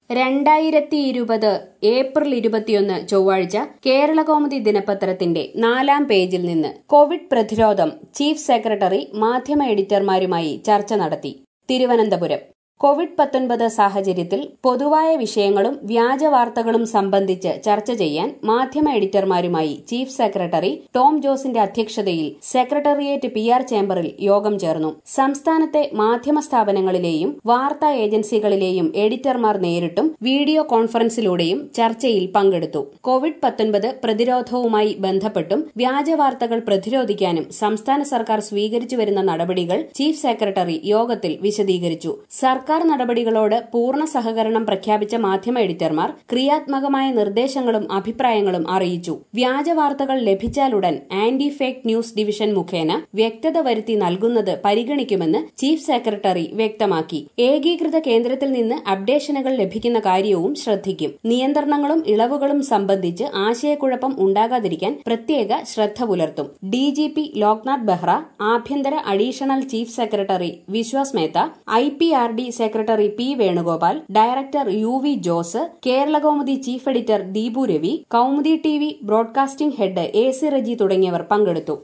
2020 April 21 ചൊവ്വാഴ്ച കേരളകൗമുദി ദിനപത്രത്തിന്റെ 4-ാം പേജിൽ നിന്ന് കോവിഡ് പ്രതിരോധം ചീഫ് സെക്രട്ടറി മാധ്യമ എഡിറ്റർമാരുമായി ചർച്ച നടത്തി. തിരുവനന്തപുരം കോവിഡ്-19 സാഹചര്യത്തിൽ പൊതുവായ വിഷയങ്ങളും വ്യാജ വാർത്തകളും സംബന്ധിച്ച് ചർച്ച ചെയ്യാൻ മാധ്യമ എഡിറ്റർമാരുമായി ചീഫ് സെക്രട്ടറി ടോം ജോസിന്റെ അധ്യക്ഷതയിൽ സെക്രട്ടേറിയറ്റ് PR ചേംബറിൽ യോഗം ചേർന്നു. സംസ്ഥാനത്തെ മാധ്യമ സ്ഥാപനങ്ങളിലെയും വാർത്താ ഏജൻസികളിലെയും എഡിറ്റർമാർ നേരിട്ടും വീഡിയോ കോൺഫറൻസിലൂടെയും ചർച്ചയിൽ പങ്കെടുത്തു. കോവിഡ്-19 പ്രതിരോധവുമായി ബന്ധപ്പെട്ടും വ്യാജ വാർത്തകൾ പ്രതിരോധിക്കാനും സംസ്ഥാന സർക്കാർ സ്വീകരിച്ചുവരുന്ന നടപടികൾ ചീഫ് സെക്രട്ടറി യോഗത്തിൽ വിശദീകരിച്ചു. സർക്കാർ നടപടികളോട് പൂർണ്ണ സഹകരണം പ്രഖ്യാപിച്ച മാധ്യമ എഡിറ്റർമാർ ക്രിയാത്മകമായ നിർദ്ദേശങ്ങളും അഭിപ്രായങ്ങളും അറിയിച്ചു. വ്യാജ വാർത്തകൾ ലഭിച്ചാലുടൻ ആന്റി ഫേക്ക് ന്യൂസ് ഡിവിഷൻ മുഖേന വ്യക്തത വരുത്തി നൽകുന്നത് പരിഗണിക്കുമെന്ന് ചീഫ് സെക്രട്ടറി വ്യക്തമാക്കി. ഏകീകൃത കേന്ദ്രത്തിൽ നിന്ന് അപ്ഡേഷനുകൾ ലഭിക്കുന്ന കാര്യവും ശ്രദ്ധിക്കും. നിയന്ത്രണങ്ങളും ഇളവുകളും സംബന്ധിച്ച് ആശയക്കുഴപ്പം ഉണ്ടാകാതിരിക്കാൻ പ്രത്യേക ശ്രദ്ധ പുലർത്തും. DGP ലോക്നാഥ് ബെഹ്റ, ആഭ്യന്തര additional chief secretary Vishwas Mehta, IPRD secretary P. Venugopal, director UV Jose, Keralakaumudi chief editor Deepu Ravi, Kaumudi TV broadcasting head AC Reji തുടങ്ങിയവർ പങ്കെടുത്തു.